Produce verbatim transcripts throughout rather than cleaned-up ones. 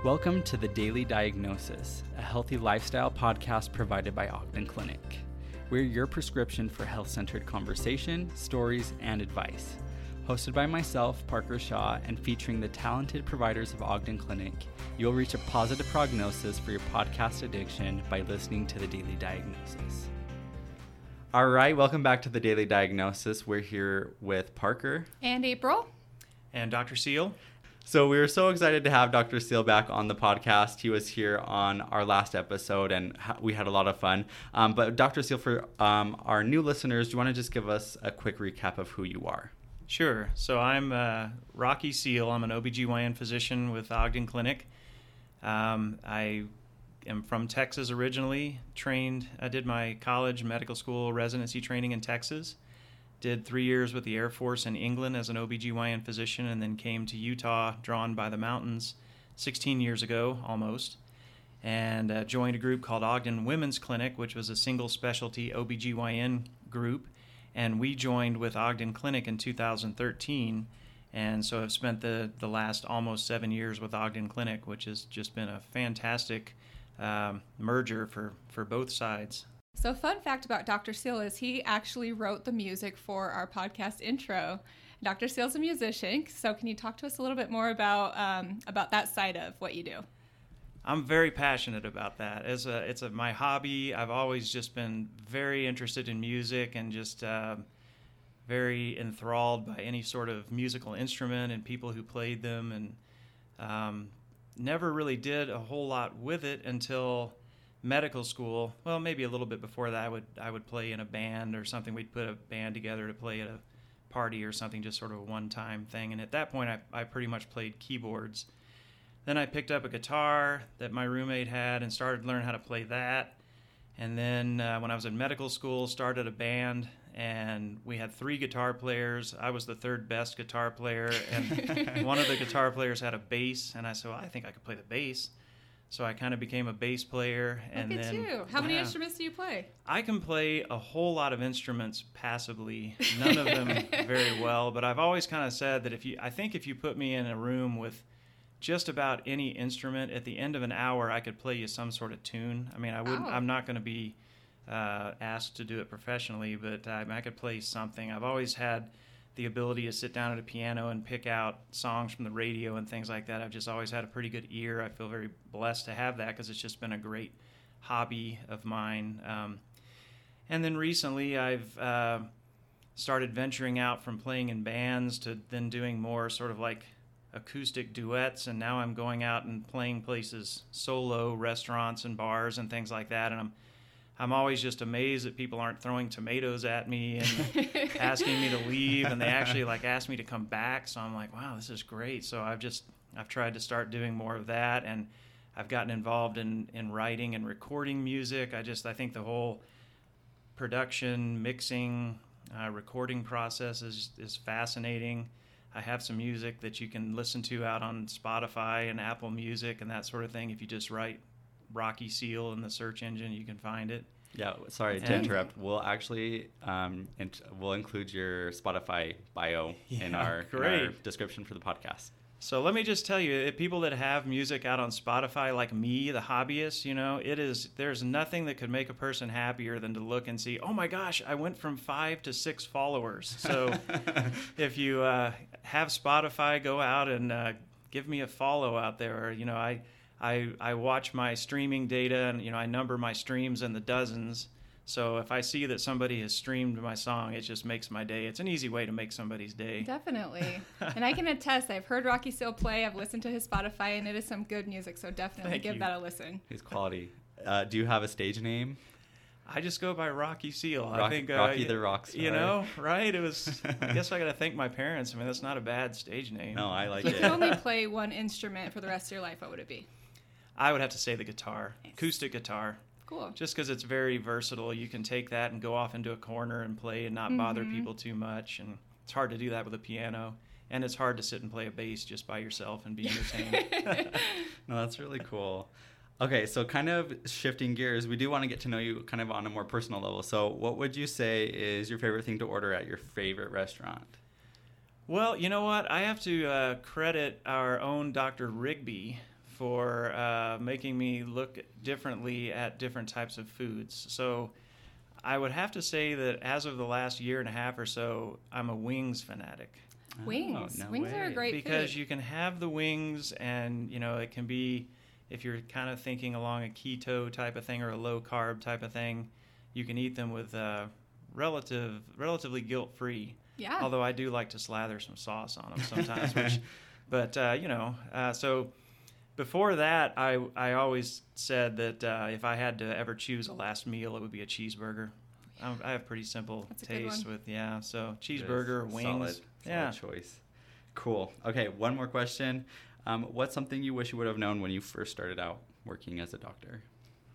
Welcome to The Daily Diagnosis, a healthy lifestyle podcast provided by Ogden Clinic. We're your prescription for health-centered conversation, stories, and advice. Hosted by myself, Parker Shaw, and featuring the talented providers of Ogden Clinic, you'll reach a positive prognosis for your podcast addiction by listening to The Daily Diagnosis. All right, welcome back to The Daily Diagnosis. We're here with Parker. And April. And Doctor Seal. So we were so excited to have Doctor Seal back on the podcast. He was here on our last episode, and ha- we had a lot of fun. Um, but Doctor Seal, for um, our new listeners, do you want to just give us a quick recap of who you are? Sure. So I'm uh, Rocky Seal. I'm an O B G Y N physician with Ogden Clinic. Um, I am from Texas originally, trained. I did my college, medical school, residency training in Texas. Did three years with the Air Force in England as an O B G Y N physician, and then came to Utah, drawn by the mountains, sixteen years ago, almost, and uh, joined a group called Ogden Women's Clinic, which was a single specialty O B G Y N group, and we joined with Ogden Clinic in two thousand thirteen, and so I've spent the, the last almost seven years with Ogden Clinic, which has just been a fantastic um, merger for, for both sides. So fun fact about Doctor Seal is he actually wrote the music for our podcast intro. Doctor Seal's a musician, so can you talk to us a little bit more about um, about that side of what you do? I'm very passionate about that. As a, it's a, my hobby. I've always just been very interested in music and just uh, very enthralled by any sort of musical instrument and people who played them, and um, never really did a whole lot with it until medical school. Well, maybe a little bit before that, I would I would play in a band or something. We'd put a band together to play at a party or something, just sort of a one-time thing. And at that point, I, I pretty much played keyboards. Then I picked up a guitar that my roommate had and started to learn how to play that. And then uh, when I was in medical school, started a band, and we had three guitar players. I was the third best guitar player, and one of the guitar players had a bass, and I said, well, I think I could play the bass. So I kind of became a bass player. And Look at then, you. How many yeah, instruments do you play? I can play a whole lot of instruments passively, none of them very well, but I've always kind of said that if you, I think if you put me in a room with just about any instrument, at the end of an hour, I could play you some sort of tune. I mean, I wouldn't, Oh. I'm not going to be uh, asked to do it professionally, but I, I could play something. I've always had the ability to sit down at a piano and pick out songs from the radio and things like that. I've just always had a pretty good ear. I feel very blessed to have that because it's just been a great hobby of mine. Um, and then recently I've uh, started venturing out from playing in bands to then doing more sort of like acoustic duets, and now I'm going out and playing places solo, restaurants and bars and things like that, and I'm I'm always just amazed that people aren't throwing tomatoes at me and asking me to leave, and they actually like ask me to come back. So I'm like, wow, this is great. So I've just I've tried to start doing more of that, and I've gotten involved in, in writing and recording music. I just I think the whole production, mixing, uh, recording process is is fascinating. I have some music that you can listen to out on Spotify and Apple Music and that sort of thing. If you just write Rocky Seal in the search engine, you can find it. Yeah, sorry to And- interrupt. We'll actually um, int- we'll include your Spotify bio in, Yeah, our, in great. our description for the podcast. So let me just tell you, if people that have music out on Spotify, like me, the hobbyist, you know, it is, there's nothing that could make a person happier than to look and see, oh my gosh, I went from five to six followers. So if you uh, have Spotify, go out and uh, give me a follow out there. Or, you know, I, I, I watch my streaming data, and, you know, I number my streams in the dozens. So if I see that somebody has streamed my song, it just makes my day. It's an easy way to make somebody's day. Definitely. And I can attest, I've heard Rocky Seal play, I've listened to his Spotify, and it is some good music, so definitely Thank give you. that a listen. He's quality. Uh, do you have a stage name? I just go by Rocky Seal. I Rock- think uh, Rocky the Rockstar. You know, right? It was. I guess I got to thank my parents. I mean, that's not a bad stage name. No, I like If you it. could only play one instrument for the rest of your life, what would it be? I would have to say the guitar, Nice. acoustic guitar, Cool. just because it's very versatile. You can take that and go off into a corner and play and not bother Mhm. people too much. And it's hard to do that with a piano, and it's hard to sit and play a bass just by yourself and be entertained. No, that's really cool. Okay, so kind of shifting gears, we do want to get to know you kind of on a more personal level. So what would you say is your favorite thing to order at your favorite restaurant? Well, you know what? I have to uh, credit our own Doctor Rigby for uh, making me look differently at different types of foods. So I would have to say that as of the last year and a half or so, I'm a wings fanatic. Wings. Oh, no wings way. are a great Because food. you can have the wings, and you know it can be, if you're kind of thinking along a keto type of thing or a low carb type of thing, you can eat them with uh, relative relatively guilt free. Yeah. Although I do like to slather some sauce on them sometimes. which, but uh, you know, uh, so before that, I I always said that uh, if I had to ever choose a last meal, it would be a cheeseburger. I'm, I have pretty simple That's a good taste one. with yeah. So cheeseburger, Good. wings. Solid, yeah. solid choice. Cool. Okay, one more question. Um, what's something you wish you would have known when you first started out working as a doctor?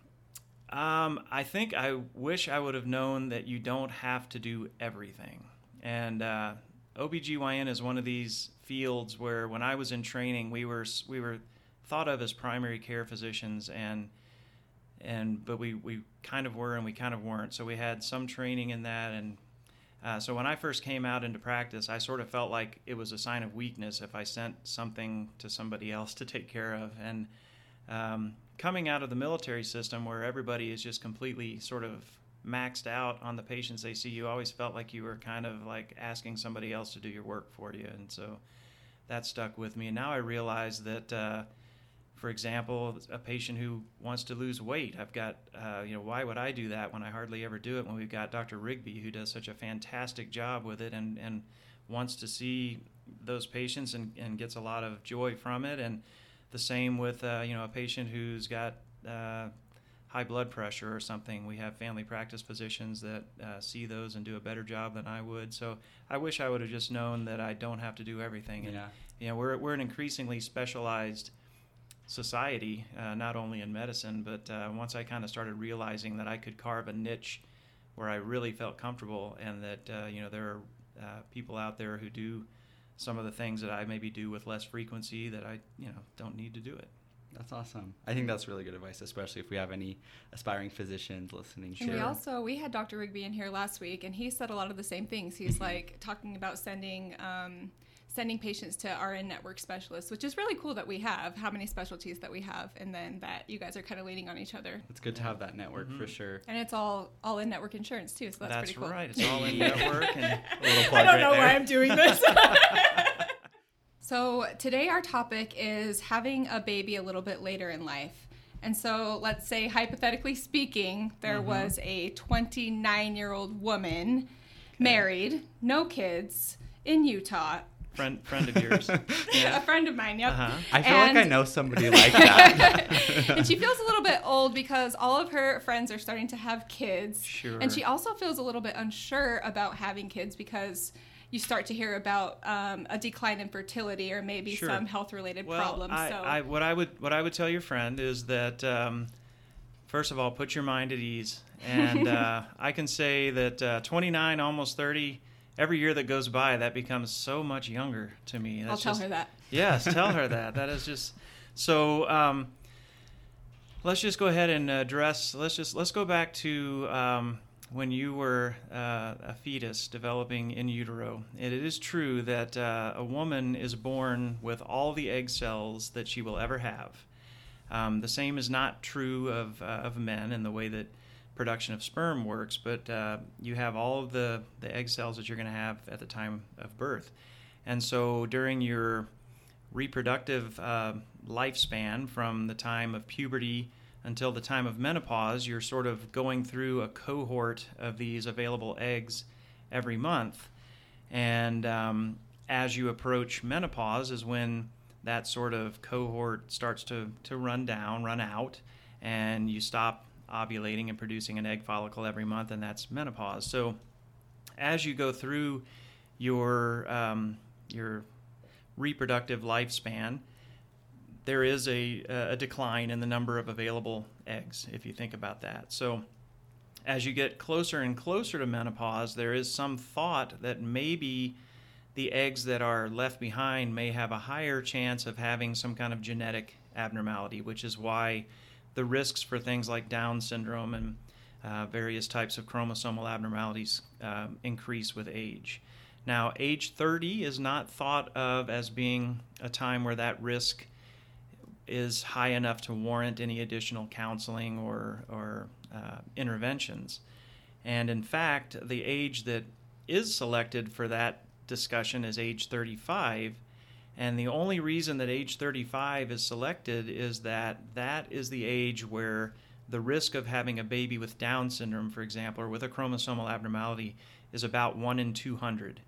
Um, I think I wish I would have known that you don't have to do everything. And uh, O B G Y N is one of these fields where when I was in training, we were we were thought of as primary care physicians, and and but we, we kind of were and we kind of weren't. So we had some training in that, and uh, so when I first came out into practice, I sort of felt like it was a sign of weakness if I sent something to somebody else to take care of. And um, coming out of the military system where everybody is just completely sort of maxed out on the patients they see, you always felt like you were kind of like asking somebody else to do your work for you. And so that stuck with me. And now I realize that, uh, for example, a patient who wants to lose weight, I've got, uh, you know, why would I do that when I hardly ever do it, when we've got Doctor Rigby, who does such a fantastic job with it and, and wants to see those patients and, and gets a lot of joy from it. And the same with, uh, you know, a patient who's got uh, high blood pressure or something. We have family practice physicians that uh, see those and do a better job than I would. So I wish I would have just known that I don't have to do everything. And, Yeah. you know, we're we're an increasingly specialized society, uh, not only in medicine, but uh, once I kind of started realizing that I could carve a niche where I really felt comfortable, and that uh, you know there are uh, people out there who do some of the things that I maybe do with less frequency, that I you know don't need to do it. That's awesome. I think that's really good advice, especially if we have any aspiring physicians listening. And Sure. we also, we had Doctor Rigby in here last week, and he said a lot of the same things. He's like talking about sending um, sending patients to R N network specialists, which is really cool that we have, how many specialties that we have, and then that you guys are kind of leaning on each other. It's good to have that network Mm-hmm. for sure. And it's all all in network insurance too, so that's, That's pretty cool. right. It's all in network. And A little I plug don't right know there. why I'm doing this. So today our topic is having a baby a little bit later in life. And so let's say, hypothetically speaking, there Mm-hmm. was a twenty-nine-year-old woman, married, no kids, in Utah. friend friend of yours. A Yeah. friend of mine, yep. Uh-huh. I feel And- like I know somebody like that. And she feels a little bit old because all of her friends are starting to have kids. Sure. And she also feels a little bit unsure about having kids because you start to hear about um, a decline in fertility or maybe Sure. some health-related Well, problems. I, so I, what I would what I would tell your friend is that um, first of all, put your mind at ease. And uh, I can say that uh, twenty-nine, almost thirty, every year that goes by, that becomes so much younger to me. I'll That's tell just, her that. Yes, tell her that. That is just so. Um, let's just go ahead and address. Let's just let's go back to um, when you were uh, a fetus developing in utero. It is true that uh, a woman is born with all the egg cells that she will ever have. Um, the same is not true of uh, of men in the way that production of sperm works, but uh, you have all of the, the egg cells that you're going to have at the time of birth. And so during your reproductive uh, lifespan, from the time of puberty until the time of menopause, you're sort of going through a cohort of these available eggs every month. And um, as you approach menopause is when that sort of cohort starts to, to run down, run out, and you stop ovulating and producing an egg follicle every month, and that's menopause. So as you go through your um, your reproductive lifespan, there is a, a decline in the number of available eggs, if you think about that. So as you get closer and closer to menopause, there is some thought that maybe the eggs that are left behind may have a higher chance of having some kind of genetic abnormality, which is why the risks for things like Down syndrome and uh, various types of chromosomal abnormalities uh, increase with age. Now, age thirty is not thought of as being a time where that risk is high enough to warrant any additional counseling or, or uh, interventions. And in fact, the age that is selected for that discussion is age thirty-five. And the only reason that age thirty-five is selected is that that is the age where the risk of having a baby with Down syndrome, for example, or with a chromosomal abnormality is about one in two hundred.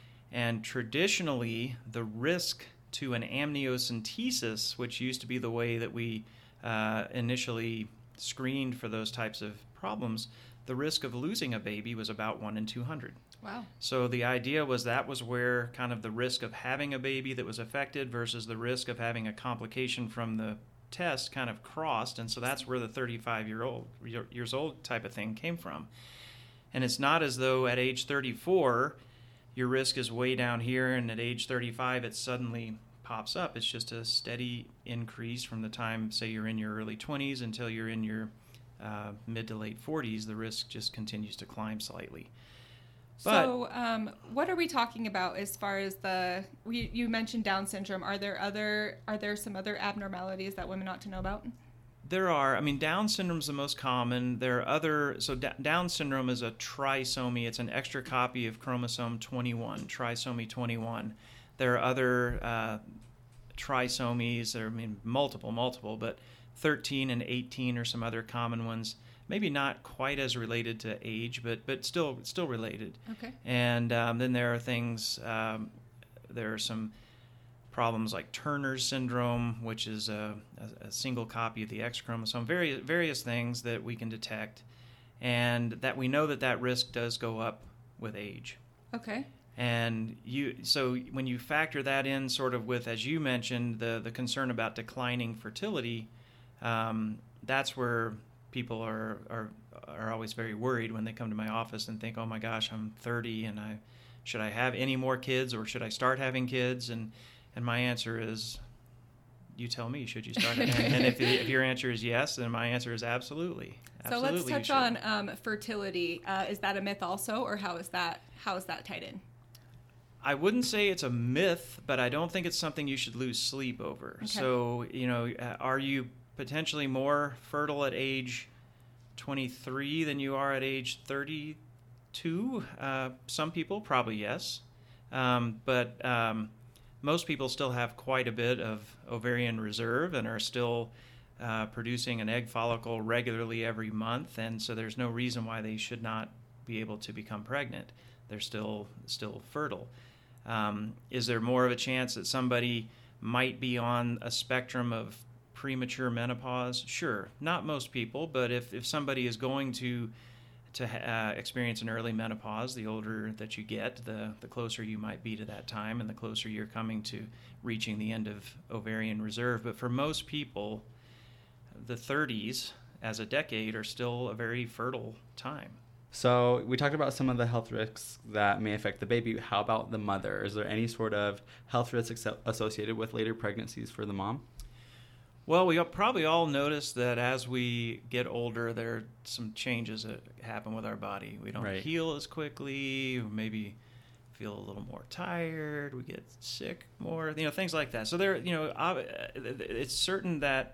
And traditionally, the risk to an amniocentesis, which used to be the way that we uh, initially screened for those types of problems, the risk of losing a baby was about one in two hundred. Wow. So the idea was that was where kind of the risk of having a baby that was affected versus the risk of having a complication from the test kind of crossed, and so that's where the thirty-five year old years old type of thing came from. And it's not as though at age thirty-four your risk is way down here and at age thirty-five it suddenly pops up. It's just a steady increase from the time, say, you're in your early twenties until you're in your uh, mid to late forties. The risk just continues to climb slightly. But, so um, what are we talking about as far as the, we, you mentioned Down syndrome. Are there other, are there some other abnormalities that women ought to know about? There are. I mean, Down syndrome is the most common. There are other, so D- Down syndrome is a trisomy. It's an extra copy of chromosome twenty-one, trisomy twenty-one. There are other uh, trisomies, there are, I mean, multiple, multiple, but thirteen and eighteen are some other common ones. Maybe not quite as related to age, but but still still related. Okay. And um, then there are things, um, there are some problems like Turner syndrome, which is a, a, a single copy of the X chromosome, various, various things that we can detect, and that we know that that risk does go up with age. Okay. And you, so when you factor that in sort of with, as you mentioned, the, the concern about declining fertility, um, that's where people are, are are always very worried when they come to my office and think, oh my gosh, I'm thirty and I should I have any more kids or should I start having kids? And and my answer is, you tell me, should you start having? And if, if your answer is yes, then my answer is absolutely. absolutely so let's touch on um, fertility. Uh, is that a myth also, or how is that how is that tied in? I wouldn't say it's a myth, but I don't think it's something you should lose sleep over. Okay. So, you know, are you potentially more fertile at age twenty-three than you are at age thirty-two? Uh, some people, probably yes. Um, but um, most people still have quite a bit of ovarian reserve and are still uh, producing an egg follicle regularly every month. And so there's no reason why they should not be able to become pregnant. They're still still fertile. Um, is there more of a chance that somebody might be on a spectrum of premature menopause? Sure, not most people, but if, if somebody is going to to uh, experience an early menopause, the older that you get, the the closer you might be to that time, and the closer you're coming to reaching the end of ovarian reserve. But for most people, the thirties as a decade are still a very fertile time. So we talked about some of the health risks that may affect the baby. How about the mother? Is there any sort of health risks associated with later pregnancies for the mom? Well, we probably all notice that as we get older, there are some changes that happen with our body. We don't Right. heal as quickly, maybe feel a little more tired, we get sick more, you know, things like that. So there, you know, it's certain that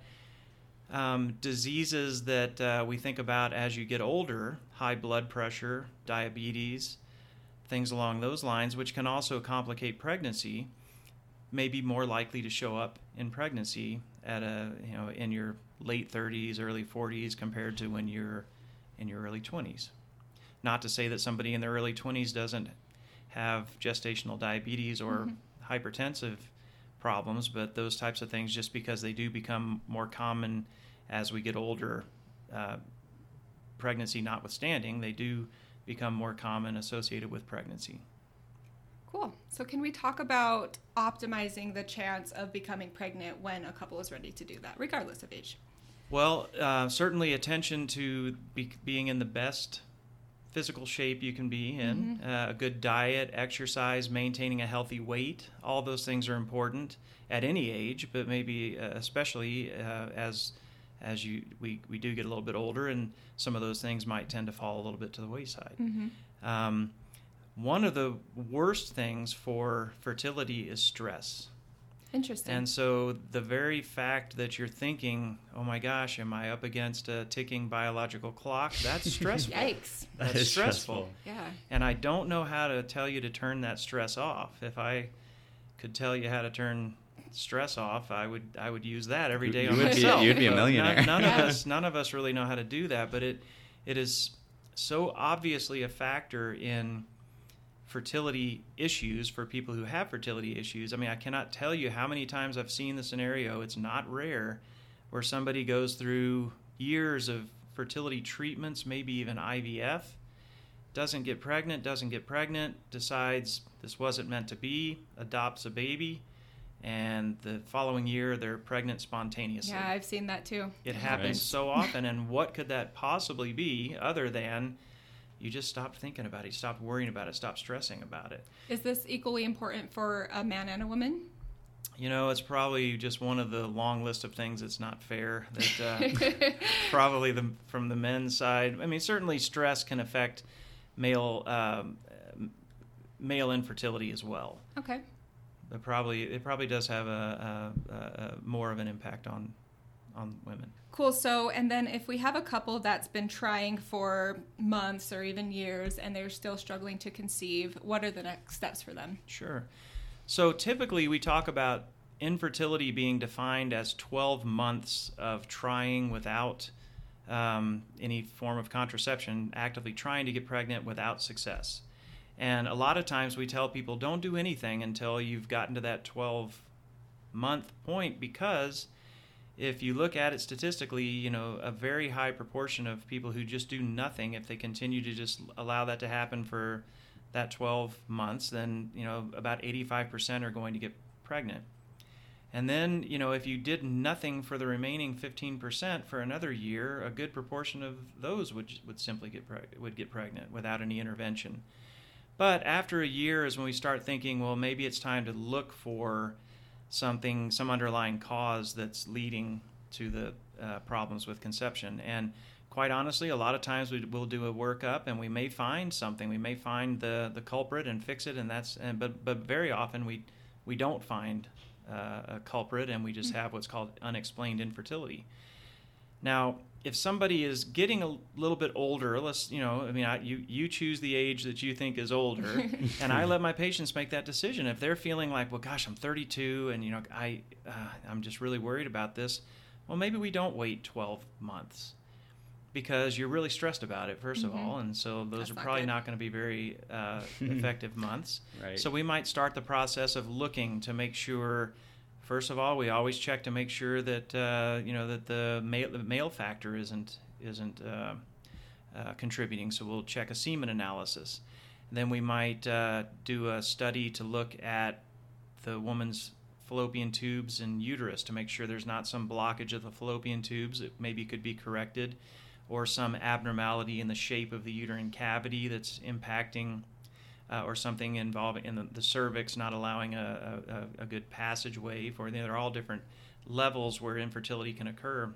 um, diseases that uh, we think about as you get older, high blood pressure, diabetes, things along those lines, which can also complicate pregnancy, may be more likely to show up in pregnancy at a, you know, in your late thirties, early forties compared to when you're in your early twenties. Not to say that somebody in their early twenties doesn't have gestational diabetes or mm-hmm. hypertensive problems, but those types of things, just because they do become more common as we get older, uh, pregnancy notwithstanding, they do become more common associated with pregnancy. Cool. So can we talk about optimizing the chance of becoming pregnant when a couple is ready to do that, regardless of age? Well, uh, certainly attention to be, being in the best physical shape you can be in, mm-hmm. uh, a good diet, exercise, maintaining a healthy weight. All those things are important at any age, but maybe uh, especially uh, as as you we, we do get a little bit older, and some of those things might tend to fall a little bit to the wayside. Mm-hmm. Um, one of the worst things for fertility is stress. Interesting. And so the very fact that you're thinking, oh my gosh, am I up against a ticking biological clock? That's stressful. Yikes. That's That is stressful. stressful. Yeah. And I don't know how to tell you to turn that stress off. If I could tell you how to turn stress off, I would I would use that every day You on would be- myself. you'd be a But millionaire. None, none Yeah. of us none of us really know how to do that, but it it is so obviously a factor in fertility issues for people who have fertility issues. I mean, I cannot tell you how many times I've seen the scenario, it's not rare, where somebody goes through years of fertility treatments, maybe even I V F, doesn't get pregnant, doesn't get pregnant, decides this wasn't meant to be, adopts a baby, and the following year they're pregnant spontaneously. Yeah, I've seen that too. It happens Right. so often, and what could that possibly be other than you just stopped thinking about it, you stopped worrying about it, stopped stressing about it. Is this equally important for a man and a woman? You know, it's probably just one of the long list of things that's not fair. That uh, probably the from the men's side. I mean, certainly stress can affect male um, male infertility as well. Okay. But probably it probably does have a, a, a, a more of an impact on on women. Cool. So, and then if we have a couple that's been trying for months or even years and they're still struggling to conceive, what are the next steps for them? Sure. So typically we talk about infertility being defined as twelve months of trying without um, any form of contraception, actively trying to get pregnant without success. And a lot of times we tell people don't do anything until you've gotten to that twelve month point, because if you look at it statistically, you know, a very high proportion of people who just do nothing, if they continue to just allow that to happen for that twelve months, then, you know, about eighty-five percent are going to get pregnant. And then, you know, if you did nothing for the remaining fifteen percent for another year, a good proportion of those would would simply get preg- would get pregnant without any intervention. But after a year is when we start thinking, well, maybe it's time to look for something, some underlying cause that's leading to the uh, problems with conception. And quite honestly, a lot of times we will do a workup and we may find something. We may find the, the culprit and fix it, and that's. And but but very often we we don't find uh, a culprit, and we just have what's called unexplained infertility. Now, if somebody is getting a little bit older, let's, you know, I mean, I, you, you choose the age that you think is older, and I let my patients make that decision. If they're feeling like, well, gosh, I'm thirty-two, and, you know, I, uh, I'm just really worried about this, well, maybe we don't wait twelve months, because you're really stressed about it, first Mm-hmm. of all, and so those That's are not probably good. not going to be very uh, effective months. Right. So we might start the process of looking to make sure. First of all, we always check to make sure that uh, you know that the male, the male factor isn't isn't uh, uh, contributing. So we'll check a semen analysis. Then we might uh, do a study to look at the woman's fallopian tubes and uterus to make sure there's not some blockage of the fallopian tubes that maybe could be corrected, or some abnormality in the shape of the uterine cavity that's impacting. Uh, or something involving in the, the cervix not allowing a, a, a good passageway for. They're all different levels where infertility can occur.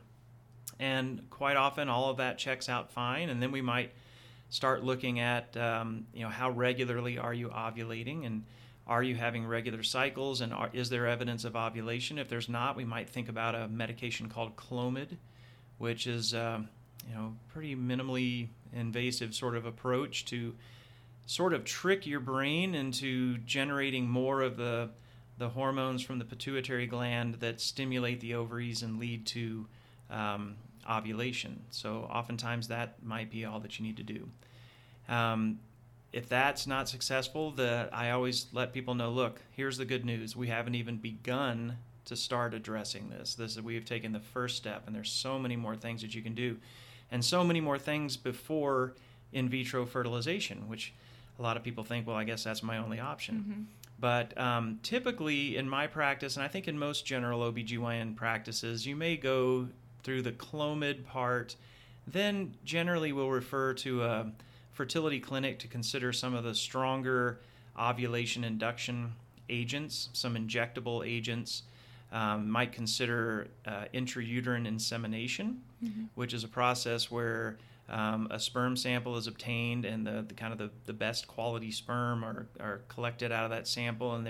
And quite often all of that checks out fine, and then we might start looking at um, you know, how regularly are you ovulating, and are you having regular cycles, and are, is there evidence of ovulation? If there's not, we might think about a medication called Clomid, which is um, you know, pretty minimally invasive sort of approach to sort of trick your brain into generating more of the the hormones from the pituitary gland that stimulate the ovaries and lead to um, ovulation. So oftentimes that might be all that you need to do. Um, if that's not successful, the I always let people know, look, here's the good news. We haven't even begun to start addressing this. This is, we have taken the first step, and there's so many more things that you can do, and so many more things before in vitro fertilization, which a lot of people think, well, I guess that's my only option. Mm-hmm. But um, typically in my practice, and I think in most general O B G Y N practices, you may go through the Clomid part, then generally we'll refer to a fertility clinic to consider some of the stronger ovulation induction agents, some injectable agents. Um, might consider uh, intrauterine insemination, mm-hmm. which is a process where Um, a sperm sample is obtained, and the, the kind of the, the best quality sperm are, are collected out of that sample, and they're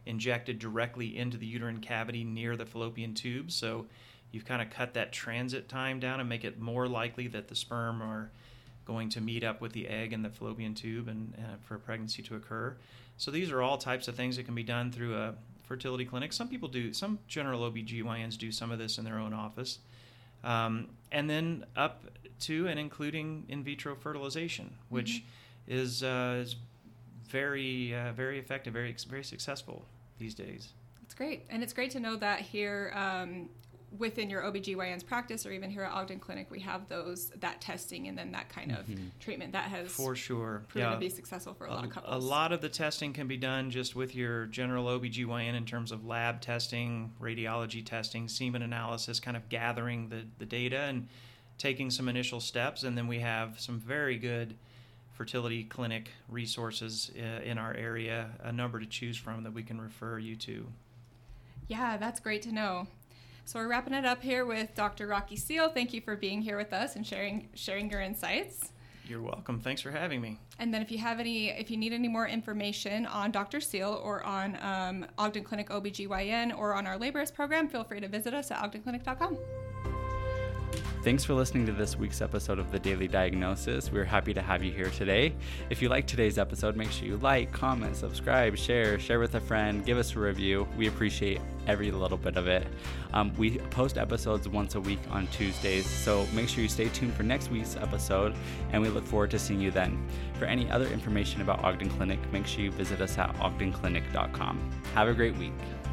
injected directly into the uterine cavity near the fallopian tube. So you've kind of cut that transit time down and make it more likely that the sperm are going to meet up with the egg in the fallopian tube and uh, for a pregnancy to occur. So these are all types of things that can be done through a fertility clinic. Some people do, some general O B G Y Ns do some of this in their own office. Um, and then up to and including in vitro fertilization, which mm-hmm. is, uh, is very, uh, very effective, very, very successful these days. That's great. And it's great to know that here um, within your O B G Y N's practice, or even here at Ogden Clinic, we have those, that testing and then that kind of mm-hmm. treatment that has for sure proven yeah. to be successful for a, a lot of couples. A lot of the testing can be done just with your general O B G Y N in terms of lab testing, radiology testing, semen analysis, kind of gathering the, the data and taking some initial steps. And then we have some very good fertility clinic resources uh, in our area, a number to choose from that we can refer you to. Yeah, that's great to know. So we're wrapping it up here with Doctor Rocky Seal. Thank you for being here with us and sharing sharing your insights. You're welcome. Thanks for having me. And then if you have any, if you need any more information on Doctor Seal or on um, Ogden Clinic O B G Y N or on our laborist program, feel free to visit us at ogden clinic dot com. Thanks for listening to this week's episode of The Daily Diagnosis. We're happy to have you here today. If you liked today's episode, make sure you like, comment, subscribe, share, share with a friend, give us a review. We appreciate every little bit of it. Um, we post episodes once a week on Tuesdays, so make sure you stay tuned for next week's episode, and we look forward to seeing you then. For any other information about Ogden Clinic, make sure you visit us at ogden clinic dot com. Have a great week.